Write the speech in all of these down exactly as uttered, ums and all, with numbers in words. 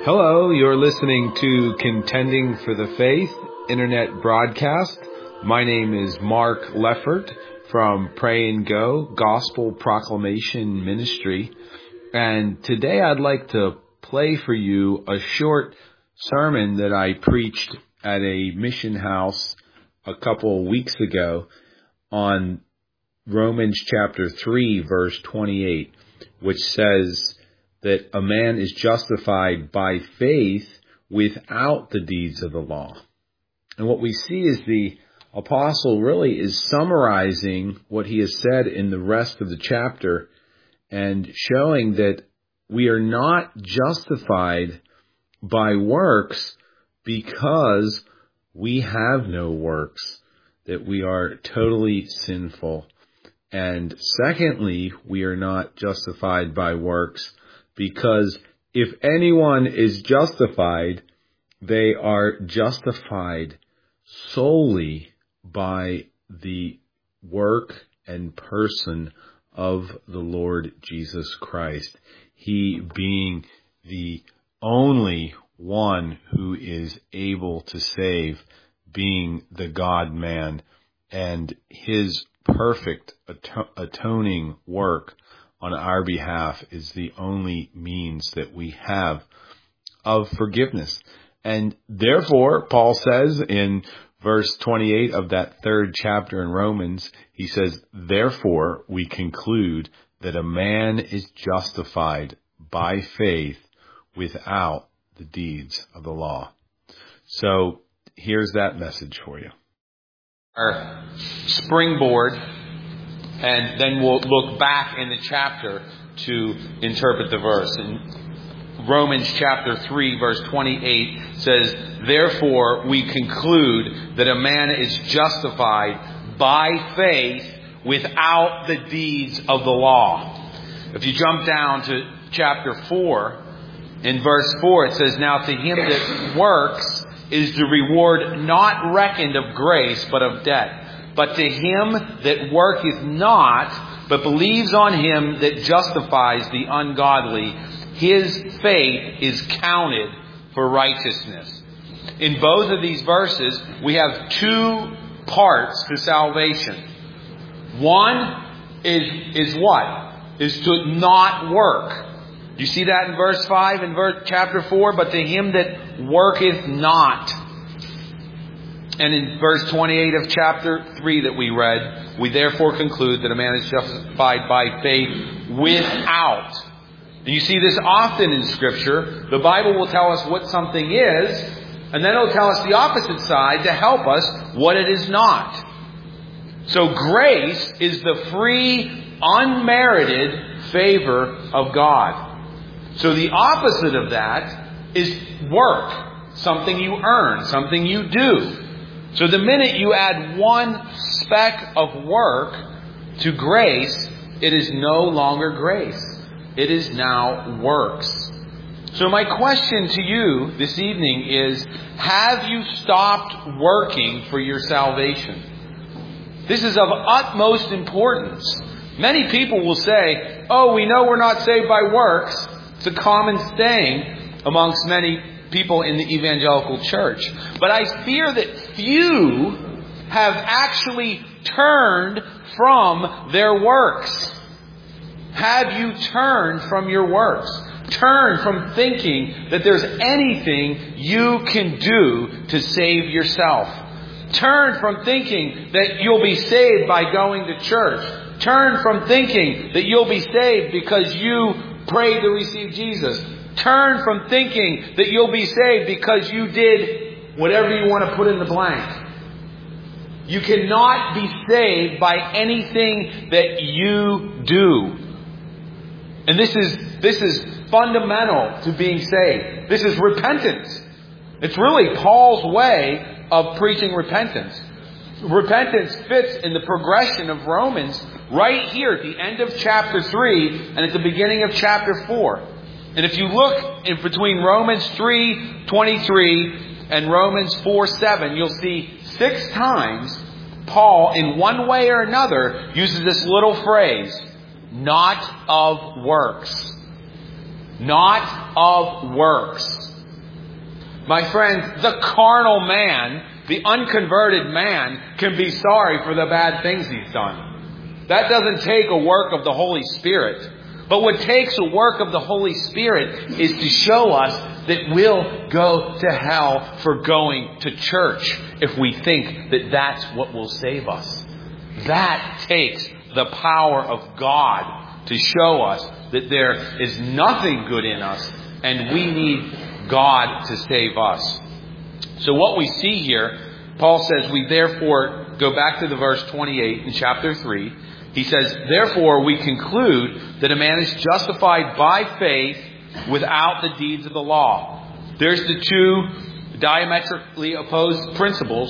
Hello, you're listening to Contending for the Faith internet broadcast. My name is Mark Leffert from Pray and Go Gospel Proclamation Ministry. And today I'd like to play for you a short sermon that I preached at a mission house a couple of weeks ago on Romans chapter three, verse twenty-eight, which says that a man is justified by faith without the deeds of the law. And what we see is the apostle really is summarizing what he has said in the rest of the chapter and showing that we are not justified by works because we have no works, that we are totally sinful. And secondly, we are not justified by works because if anyone is justified, they are justified solely by the work and person of the Lord Jesus Christ. He being the only one who is able to save, being the God-man, and his perfect ato- atoning work on our behalf is the only means that we have of forgiveness. And therefore, Paul says in verse twenty-eight of that third chapter in Romans, he says, therefore we conclude that a man is justified by faith without the deeds of the law. So here's that message for you. Our springboard, and then we'll look back in the chapter to interpret the verse. In Romans chapter three, verse twenty-eight says, therefore we conclude that a man is justified by faith without the deeds of the law. If you jump down to chapter four, in verse four, it says, now to him that works is the reward not reckoned of grace, but of debt. But to him that worketh not, but believes on him that justifies the ungodly, his faith is counted for righteousness. In both of these verses, we have two parts to salvation. One is, is what? Is to not work. Do you see that in verse five in verse chapter four? But to him that worketh not. And in verse twenty-eight of chapter three that we read, we therefore conclude that a man is justified by faith without. And you see this often in Scripture. The Bible will tell us what something is, and then it will tell us the opposite side to help us what it is not. So grace is the free, unmerited favor of God. So the opposite of that is work, something you earn, something you do. So the minute you add one speck of work to grace, it is no longer grace. It is now works. So my question to you this evening is, have you stopped working for your salvation? This is of utmost importance. Many people will say, oh, we know we're not saved by works. It's a common saying amongst many people in the evangelical church. But I fear that few have actually turned from their works. Have you turned from your works? Turn from thinking that there's anything you can do to save yourself. Turn from thinking that you'll be saved by going to church. Turn from thinking that you'll be saved because you prayed to receive Jesus. Turn from thinking that you'll be saved because you did whatever you want to put in the blank. You cannot be saved by anything that you do. And this is this is fundamental to being saved. This is repentance. It's really Paul's way of preaching repentance. Repentance fits in the progression of Romans right here at the end of chapter three and at the beginning of chapter four. And if you look in between Romans three twenty-three and Romans four seven, you'll see six times Paul, in one way or another, uses this little phrase, not of works. Not of works. My friends, the carnal man, the unconverted man, can be sorry for the bad things he's done. That doesn't take a work of the Holy Spirit. But what takes a work of the Holy Spirit is to show us that we'll go to hell for going to church if we think that that's what will save us. That takes the power of God to show us that there is nothing good in us and we need God to save us. So what we see here, Paul says, we therefore, go back to the verse twenty-eight in chapter three. He says, therefore we conclude that a man is justified by faith without the deeds of the law. There's the two diametrically opposed principles,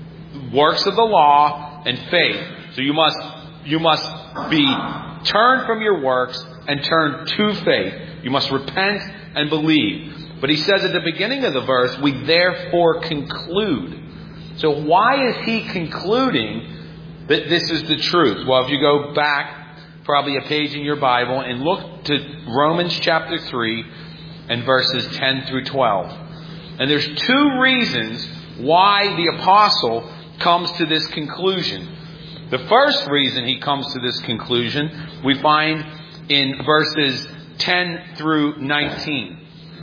works of the law and faith. So you must, you must be turned from your works and turn to faith. You must repent and believe. But he says at the beginning of the verse, we therefore conclude. So why is he concluding that this is the truth? Well, if you go back probably a page in your Bible and look to Romans chapter three and verses ten through twelve. And there's two reasons why the apostle comes to this conclusion. The first reason he comes to this conclusion we find in verses ten through nineteen.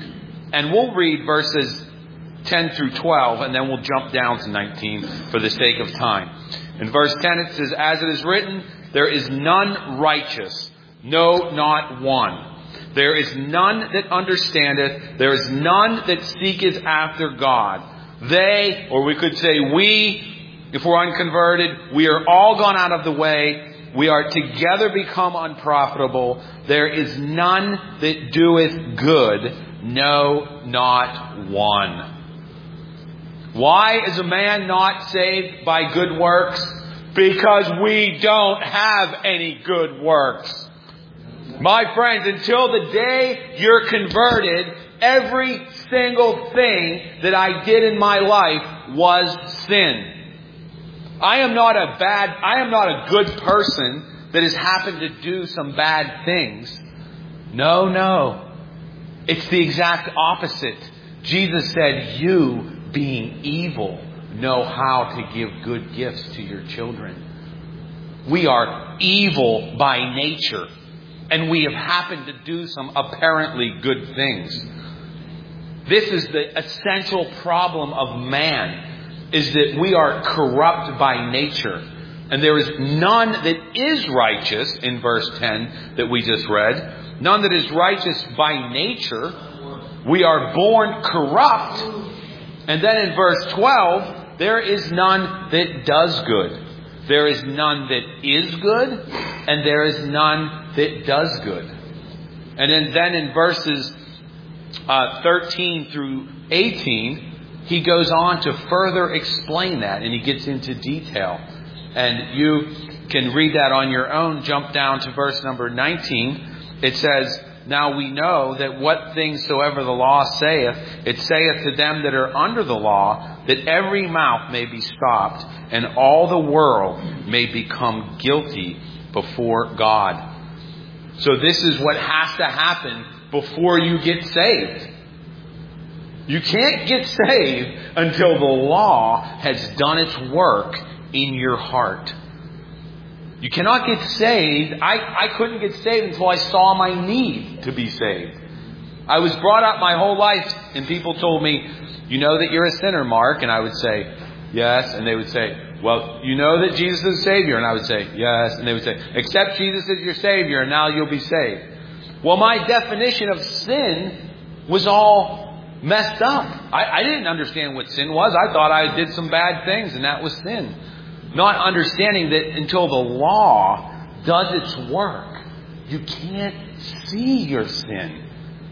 And we'll read verses ten through twelve, and then we'll jump down to nineteen for the sake of time. In verse ten it says, as it is written, there is none righteous, no, not one. There is none that understandeth, there is none that seeketh after God. They, or we could say we, if we're unconverted, we are all gone out of the way. We are together become unprofitable. There is none that doeth good, no, not one. Why is a man not saved by good works? Because we don't have any good works. My friends, until the day you're converted, every single thing that I did in my life was sin. I am not a bad, I am not a good person that has happened to do some bad things. No, no. It's the exact opposite. Jesus said, you, being evil, know how to give good gifts to your children. We are evil by nature, and we have happened to do some apparently good things. This is the essential problem of man, is that we are corrupt by nature. And there is none that is righteous, in verse ten that we just read. None that is righteous by nature. We are born corrupt. And then in verse twelve, there is none that does good. There is none that is good, and there is none that does good. And then, then in verses uh, thirteen through eighteen, he goes on to further explain that, and he gets into detail. And you can read that on your own. Jump down to verse number nineteen. It says, now we know that what things soever the law saith, it saith to them that are under the law, that every mouth may be stopped, and all the world may become guilty before God. So this is what has to happen before you get saved. You can't get saved until the law has done its work in your heart. You cannot get saved. I, I couldn't get saved until I saw my need to be saved. I was brought up my whole life and people told me, you know that you're a sinner, Mark? And I would say, yes. And they would say, well, you know that Jesus is Savior? And I would say, yes. And they would say, accept Jesus as your Savior and now you'll be saved. Well, my definition of sin was all messed up. I, I didn't understand what sin was. I thought I did some bad things and that was sin. Not understanding that until the law does its work, you can't see your sin.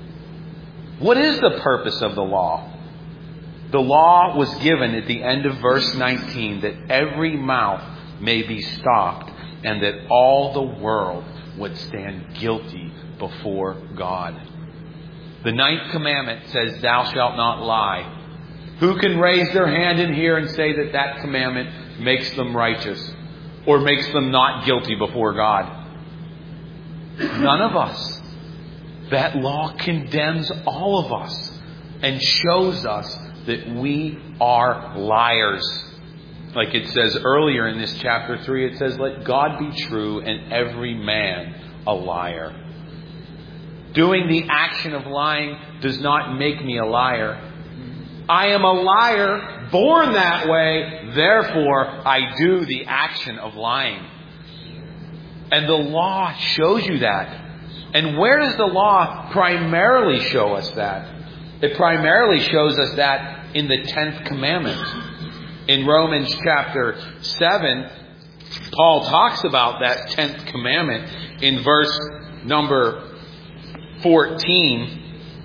What is the purpose of the law? The law was given at the end of verse nineteen that every mouth may be stopped and that all the world would stand guilty before God. The ninth commandment says, thou shalt not lie. Who can raise their hand in here and say that that commandment makes them righteous or makes them not guilty before God? None of us. That law condemns all of us and shows us that we are liars. Like it says earlier in this chapter three, it says, let God be true and every man a liar. Doing the action of lying does not make me a liar. I am a liar, born that way, therefore I do the action of lying. And the law shows you that. And where does the law primarily show us that? It primarily shows us that in the tenth commandment. In Romans chapter seven, Paul talks about that tenth commandment in verse number fourteen.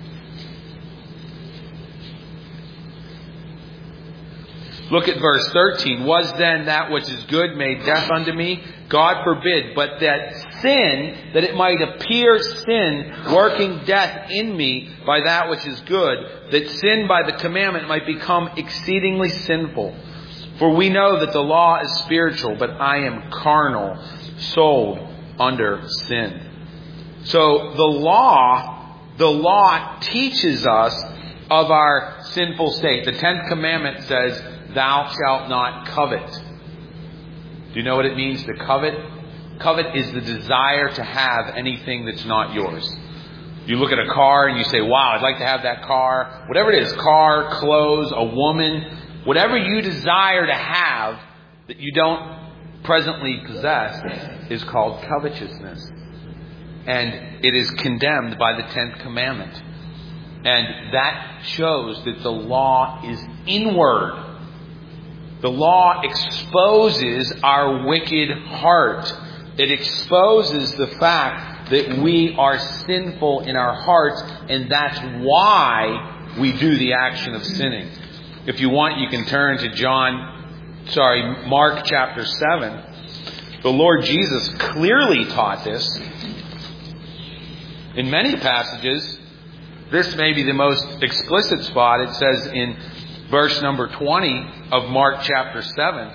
Look at verse thirteen. Was then that which is good made death unto me? God forbid. But that sin, that it might appear sin, working death in me by that which is good, that sin by the commandment might become exceedingly sinful. For we know that the law is spiritual, but I am carnal, sold under sin. So the law, the law teaches us of our sinful state. The tenth commandment says, thou shalt not covet. Do you know what it means to covet? Covet is the desire to have anything that's not yours. You look at a car and you say, wow, I'd like to have that car. Whatever it is, car, clothes, a woman, whatever you desire to have that you don't presently possess is called covetousness. And it is condemned by the tenth commandment. And that shows that the law is inward. The law exposes our wicked heart. It exposes the fact that we are sinful in our hearts, and that's why we do the action of sinning. If you want, you can turn to John, sorry, Mark chapter seven. The Lord Jesus clearly taught this in many passages. This may be the most explicit spot. It says in verse number twenty of Mark chapter seven.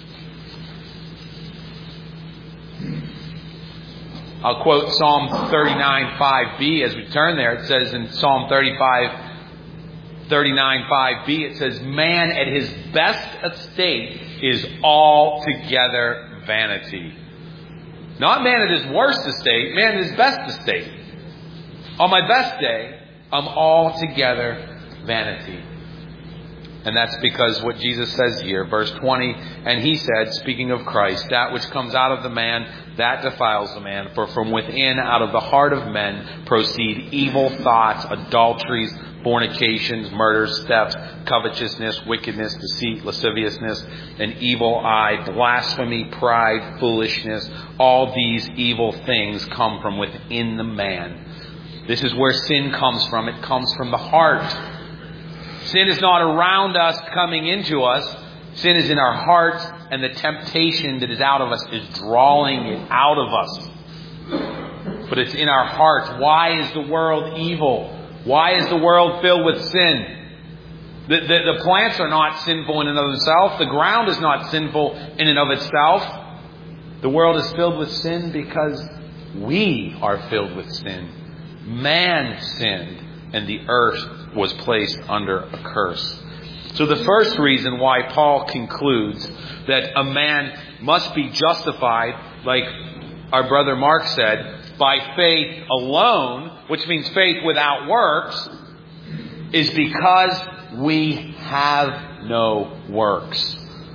I'll quote Psalm thirty-nine five b as we turn there. It says in Psalm thirty-five, thirty-nine five b, it says, man at his best estate is altogether vanity. Not man at his worst estate, man at his best estate. On my best day, I'm altogether vanity. And that's because what Jesus says here, verse twenty, and he said, speaking of Christ, that which comes out of the man, that defiles the man. For from within, out of the heart of men, proceed evil thoughts, adulteries, fornications, murders, thefts, covetousness, wickedness, deceit, lasciviousness, an evil eye, blasphemy, pride, foolishness. All these evil things come from within the man. This is where sin comes from. It comes from the heart. Sin is not around us coming into us. Sin is in our hearts, and the temptation that is out of us is drawing it out of us. But it's in our hearts. Why is the world evil? Why is the world filled with sin? The, the, the plants are not sinful in and of themselves. The ground is not sinful in and of itself. The world is filled with sin because we are filled with sin. Man sinned, and the earth was placed under a curse. So the first reason why Paul concludes that a man must be justified, like our brother Mark said, by faith alone, which means faith without works, is because we have no works.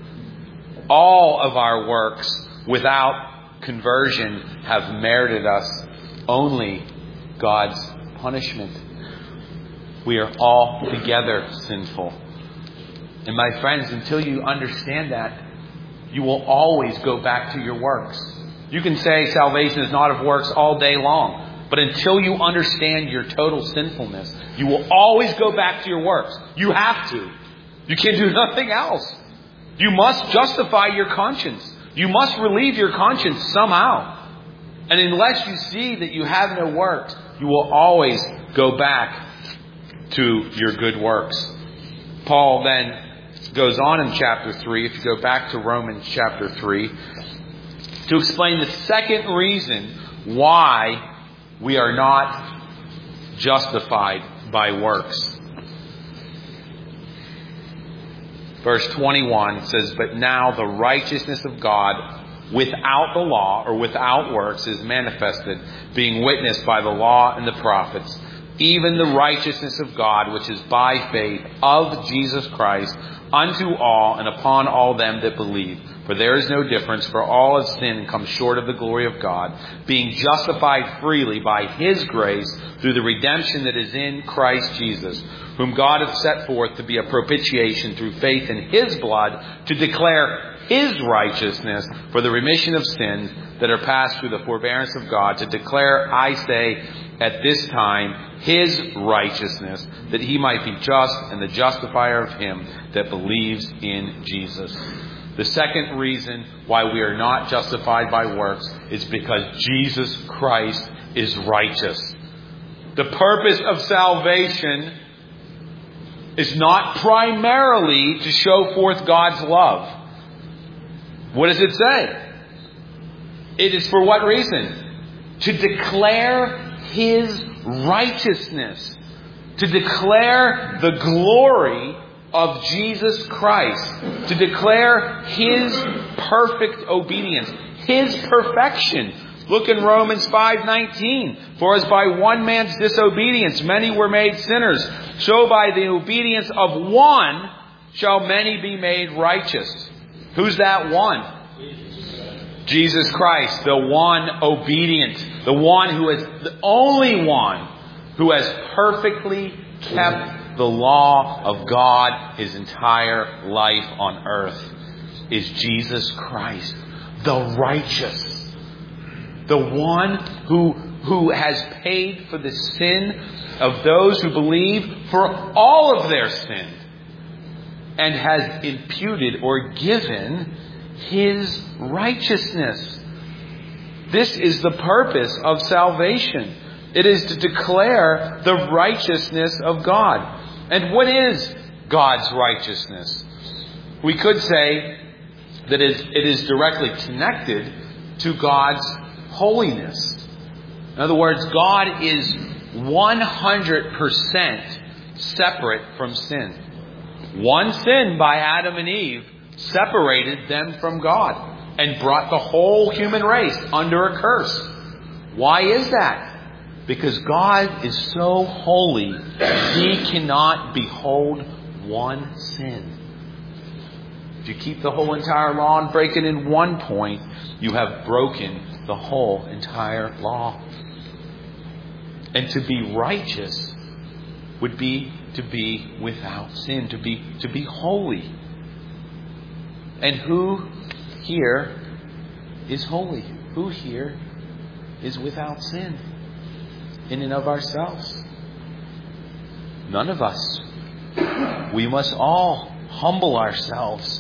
All of our works without conversion have merited us only God's punishment. We are altogether sinful. And my friends, until you understand that, you will always go back to your works. You can say salvation is not of works all day long. But until you understand your total sinfulness, you will always go back to your works. You have to. You can do nothing else. You must justify your conscience. You must relieve your conscience somehow. And unless you see that you have no works, you will always go back to your good works. Paul then goes on in chapter three, if you go back to Romans chapter three, to explain the second reason why we are not justified by works. verse twenty-one says, "But now the righteousness of God without the law," or without works, "is manifested, being witnessed by the law and the prophets, even the righteousness of God, which is by faith of Jesus Christ, unto all and upon all them that believe. For there is no difference, for all have sinned and come short of the glory of God, being justified freely by His grace through the redemption that is in Christ Jesus, whom God hath set forth to be a propitiation through faith in His blood, to declare His righteousness for the remission of sins that are passed through the forbearance of God, to declare, I say, at this time, His righteousness, that He might be just and the justifier of him that believes in Jesus." The second reason why we are not justified by works is because Jesus Christ is righteous. The purpose of salvation is not primarily to show forth God's love. What does it say? It is for what reason? To declare His righteousness. To declare the glory of Jesus Christ. To declare His perfect obedience. His perfection. Look in Romans five nineteen. "For as by one man's disobedience many were made sinners, so by the obedience of one shall many be made righteous." Who's that one? Jesus Christ, the one obedient, the one who is the only one who has perfectly kept the law of God his entire life on earth, is Jesus Christ, the righteous, the one who who has paid for the sin of those who believe for all of their sin, and has imputed or given His righteousness. This is the purpose of salvation. It is to declare the righteousness of God. And what is God's righteousness? We could say that it is directly connected to God's holiness. In other words, God is one hundred percent separate from sin. One sin by Adam and Eve separated them from God and brought the whole human race under a curse. Why is that? Because God is so holy, He cannot behold one sin. If you keep the whole entire law and break it in one point, you have broken the whole entire law. And to be righteous would be to be without sin, to be to be holy. And who here is holy? Who here is without sin in and of ourselves? None of us. We must all humble ourselves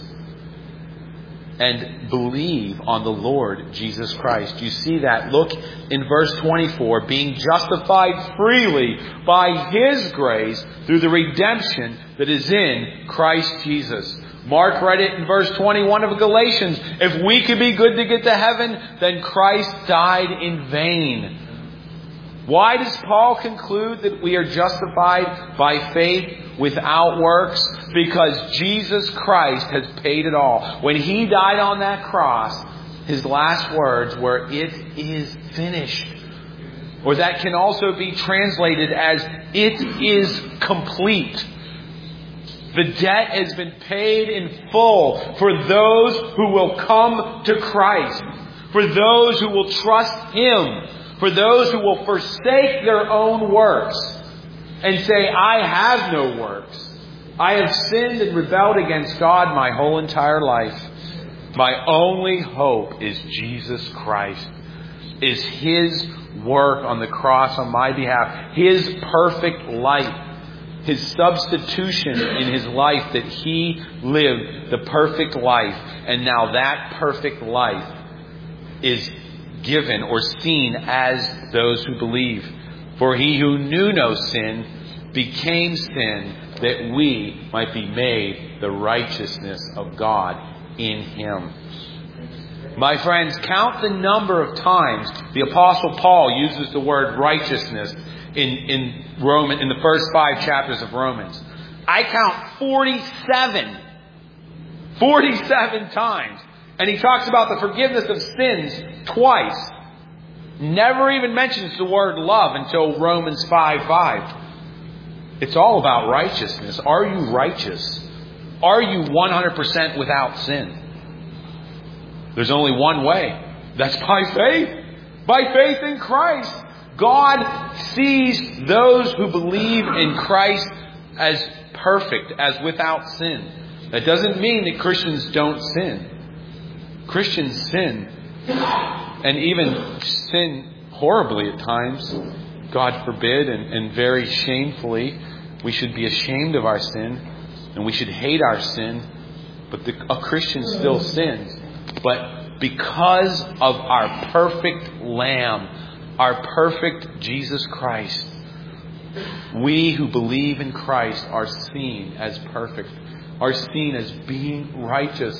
and believe on the Lord Jesus Christ. You see that? Look in verse twenty-four. "Being justified freely by His grace through the redemption that is in Christ Jesus." Mark read it in verse twenty-one of Galatians. If we could be good to get to heaven, then Christ died in vain. Why does Paul conclude that we are justified by faith without works? Because Jesus Christ has paid it all. When He died on that cross, His last words were, "It is finished." Or that can also be translated as, "It is complete." The debt has been paid in full for those who will come to Christ, for those who will trust Him, for those who will forsake their own works and say, "I have no works. I have sinned and rebelled against God my whole entire life. My only hope is Jesus Christ, is His work on the cross on my behalf, His perfect life, His substitution in His life, that He lived the perfect life. And now that perfect life is given or seen as those who believe. For He who knew no sin became sin, that we might be made the righteousness of God in Him. My friends, count the number of times the Apostle Paul uses the word righteousness in, in Roman, in the first five chapters of Romans. I count forty-seven forty-seven times. And he talks about the forgiveness of sins twice. Never even mentions the word love until Romans five five. It's all about righteousness. Are you righteous? Are you one hundred percent without sin? There's only one way. That's by faith. By faith in Christ. God sees those who believe in Christ as perfect, as without sin. That doesn't mean that Christians don't sin. Christians sin. And even sin horribly at times. God forbid, and, and very shamefully. We should be ashamed of our sin. And we should hate our sin. But the, a Christian still sins. But because of our perfect Lamb, our perfect Jesus Christ, we who believe in Christ are seen as perfect, are seen as being righteous.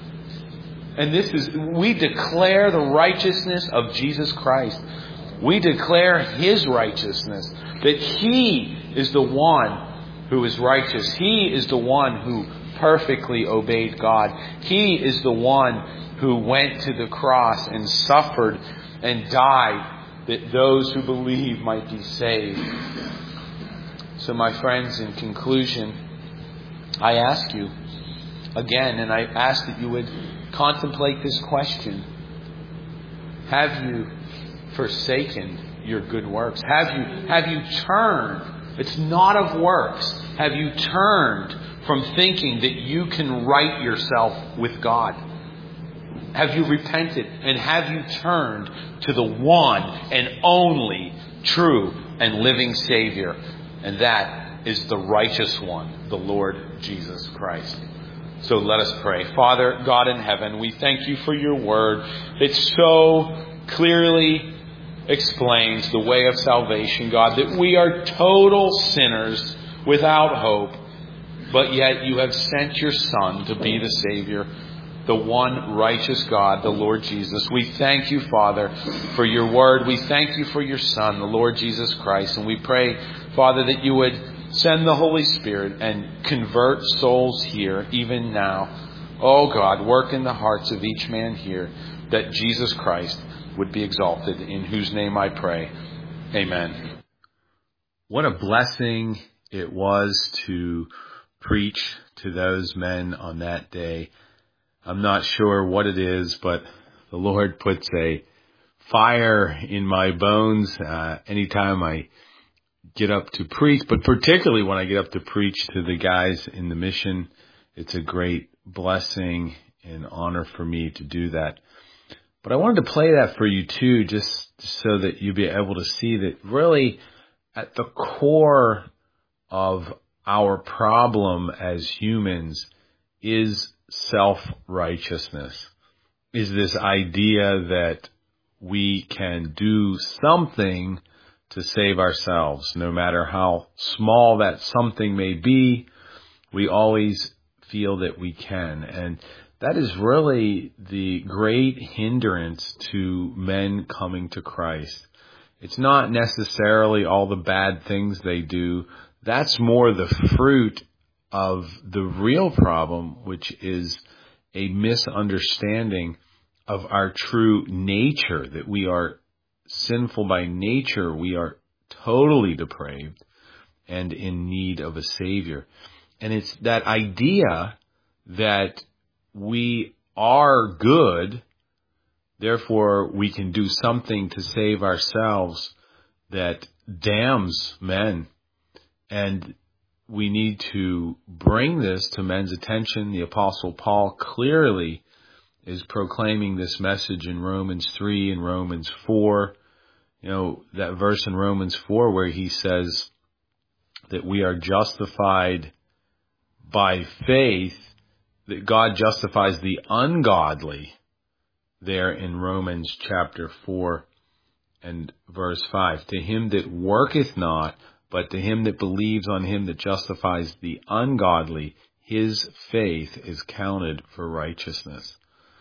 And this is, we declare the righteousness of Jesus Christ. We declare His righteousness, that He is the one who is righteous. He is the one who perfectly obeyed God. He is the one who went to the cross and suffered and died that those who believe might be saved. So my friends, in conclusion, I ask you again, and I ask that you would contemplate this question. Have you forsaken your good works? Have you, have you turned? It's not of works. Have you turned from thinking that you can right yourself with God? Have you repented and have you turned to the one and only true and living Savior? And that is the righteous one, the Lord Jesus Christ. So let us pray. Father, God in heaven, we thank you for your word. It so clearly explains the way of salvation, God, that we are total sinners without hope, but yet you have sent your Son to be the Savior, the one righteous God, the Lord Jesus. We thank you, Father, for your word. We thank you for your Son, the Lord Jesus Christ. And we pray, Father, that you would send the Holy Spirit and convert souls here, even now. Oh God, work in the hearts of each man here, that Jesus Christ would be exalted, in whose name I pray. Amen. What a blessing it was to preach to those men on that day. I'm not sure what it is, but the Lord puts a fire in my bones uh, anytime I get up to preach, but particularly when I get up to preach to the guys in the mission. It's a great blessing and honor for me to do that. But I wanted to play that for you too, just so that you'll be able to see that really at the core of our problem as humans is self-righteousness, is this idea that we can do something to save ourselves. No matter how small that something may be, we always feel that we can. And that is really the great hindrance to men coming to Christ. It's not necessarily all the bad things they do. That's more the fruit of the real problem, which is a misunderstanding of our true nature, that we are sinful by nature. We are totally depraved and in need of a Savior. And it's that idea that we are good, therefore we can do something to save ourselves, that damns men. And we need to bring this to men's attention. The Apostle Paul clearly is proclaiming this message in Romans three and Romans four. You know, that verse in Romans four where he says that we are justified by faith, that God justifies the ungodly, there in Romans chapter four and verse five. To him that worketh not, but to him that believes on him that justifies the ungodly, his faith is counted for righteousness.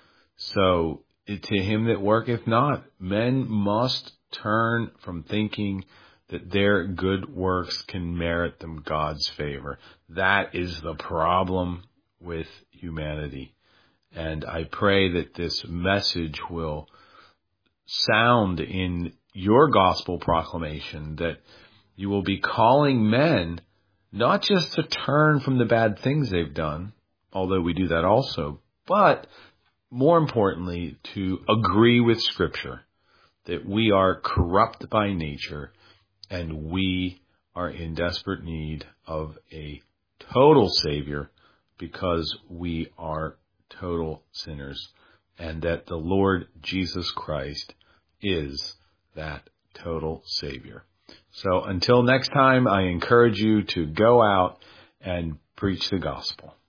So, to him that worketh not, men must turn from thinking that their good works can merit them God's favor. That is the problem with humanity. And I pray that this message will sound in your gospel proclamation, that you will be calling men not just to turn from the bad things they've done, although we do that also, but more importantly, to agree with Scripture that we are corrupt by nature and we are in desperate need of a total Savior because we are total sinners, and that the Lord Jesus Christ is that total Savior. So until next time, I encourage you to go out and preach the gospel.